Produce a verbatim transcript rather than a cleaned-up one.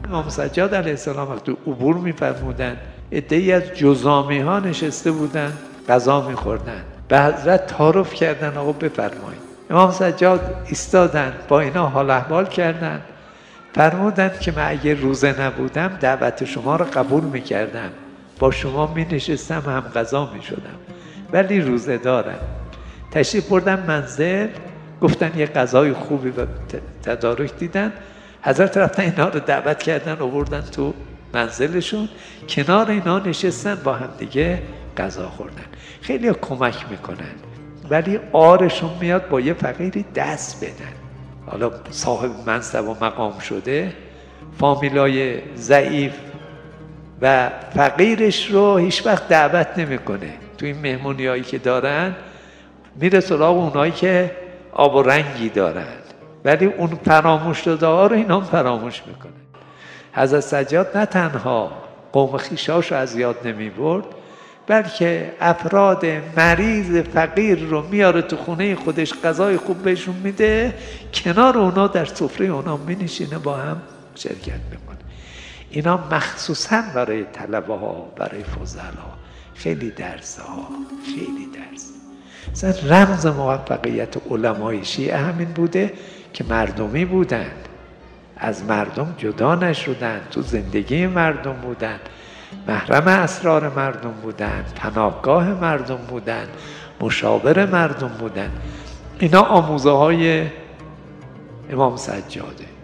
امام سجاد علیه السلام وقتی عبور می‌فرمودند، عده‌ای از جذامی ها نشسته بودن غذا می‌خوردن. به حضرت تعارف کردن آقا بفرمایید. امام سجاد ایستادن، با اینا حال احوال کردن، فرمودند که من اگه روزه نبودم دعوت شما رو قبول می‌کردم، با شما می‌نشستم هم غذا می‌شدم، ولی روزه دارم. تشریف بردن منزل، گفتن یه غذای خوبی و تدارک دیدن، حضرت رفتن اینا رو دعوت کردن، آوردن تو منزلشون، کنار اینا نشستن با هم دیگه غذا خوردن. خیلی کمک میکنن، ولی آرشون میاد با یه فقیری دست بدن. حالا صاحب منصب و مقام شده، فامیلای ضعیف و فقیرش رو هیچ وقت دعوت نمیکنه. تو این مهمونیایی که دارن میره سراغ اونایی که آب و رنگی دارن، ولی اون فراموش شده ها رو اینا فراموش میکنه. حضرت سجاد نه تنها قوم خویشاش رو از یاد نمی برد، بلکه افراد مریض فقیر رو میاره تو خونه خودش، غذای خوب بهشون میده، کنار اونا در سفره اونا مینشینه، با هم شرکت میکنه. اینا مخصوصا برای طلبه ها، برای فضلا خیلی درس ها، خیلی درس. مثلا رمز موفقیت علمای شیعه همین بوده که مردمی بودن، از مردم جدا نشدن، تو زندگی مردم بودن، محرم اسرار مردم بودن، پناهگاه مردم بودن، مشاور مردم بودن. اینا آموزه های امام سجاده.